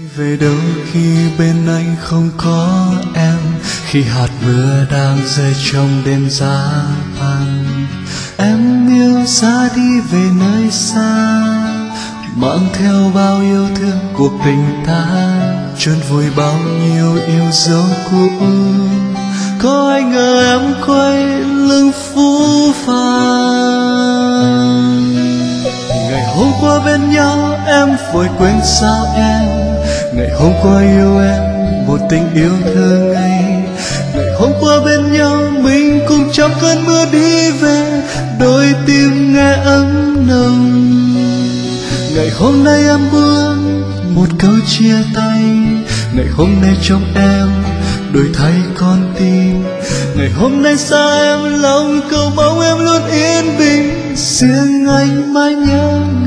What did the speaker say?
về đâu khi bên anh không có em, khi hạt mưa đang rơi trong đêm giá băng. Em yêu xa đi về nơi xa, mang theo bao yêu thương cuộc tình ta, chôn vùi bao nhiêu yêu dấu cũ. Có ai ngờ em quay lưng phũ phàng. Ngày hôm qua bên nhau em vội quên sao em, ngày hôm qua yêu em một tình yêu thương ngây. Ngày hôm qua bên nhau mình cùng trong cơn mưa đi về, đôi tim nghe ấm nồng. Ngày hôm nay em buông một câu chia tay, ngày hôm nay trong em đổi thay con tim. Ngày hôm nay xa em lòng cầu mong em luôn yên bình, riêng anh mãi nhớ